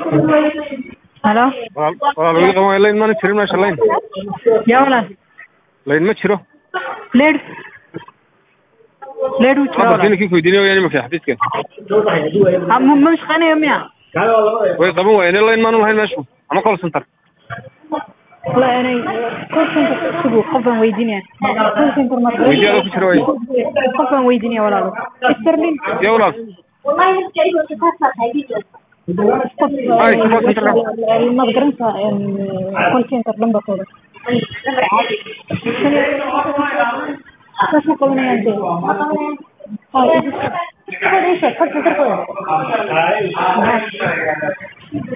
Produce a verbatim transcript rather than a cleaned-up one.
Hello. walaal wiil qabo leen ma jirin meesha leen yaa walaal leen ma jiro leed leed uu jiro hadda filimkii ku diinay yani ma fi xadiiska ama ma shaqeynaayo miya way qaban waayeen leen ma lahayn meesha ama call center la inay call center sugu qofan weydiinaya call center ma weydiiyada ku jiro way qofan weydiinaya walaal sterling yaa walaal wallahi markay ay soo taasay haydiyo ay call center ma garanaysaa call center number kooda kasoo qabanayaan dee ay